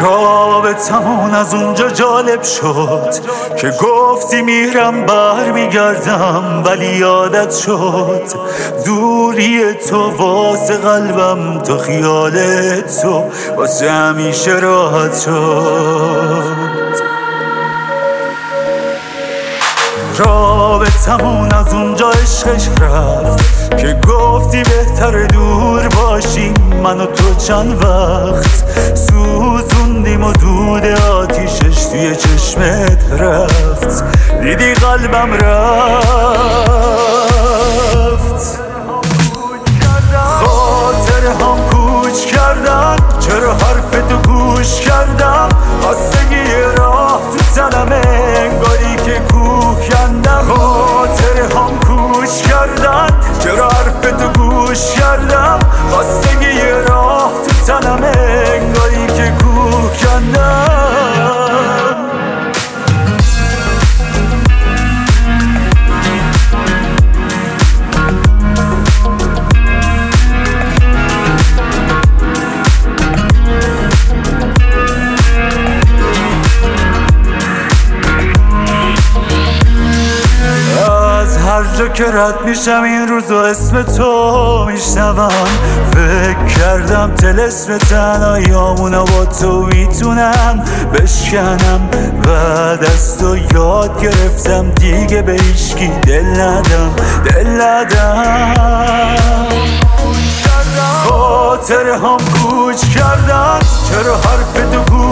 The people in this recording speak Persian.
رابطمون از اونجا جالب شد که گفتی میرم برمیگردم، ولی یادت شد دوری تو واسه قلبم، تو خیال تو واسه همیشه راحت شد. رابطمون از اونجا عشقش رفت که گفتی بهتر دور باشیم، من و تو چند وقت سوزوندیم و دود آتیشش توی چشمت رفت، دیدی قلبم رفت. خاطر هم کوچ کردن، چرا حرف تو گوش کردم، خستگی راه تو تنمه انگاری که کوه کندم. خاطر هم کوچ کردن، چرا حرف تو گوش کردم، خستگی راه تو تنمه انگاری که کوه کندم. هر جا که رد میشم این روزو اسم تو میشنوم، فکر کردم طلسم تنهاییامونو با تو میتونم بشکنم. بعد از تو یاد گرفتم دیگه به هیچکی دل ندم. خاطر هم کوچ کردن، چرا حرف تو